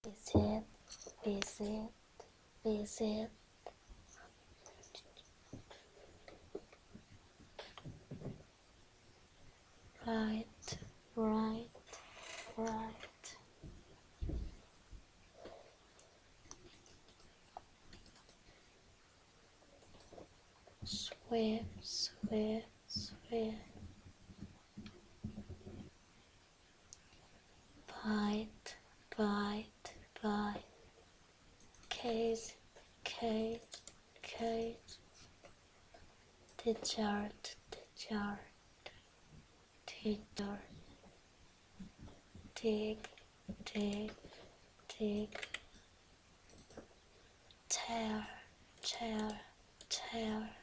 visit, visit, visit. Right, right, right. Sweep, sweep, sweep. Bite, bite, bite. Case, case, case. Teacher, teacher, teacher. Dig, dig, dig. Tear, tear, tear.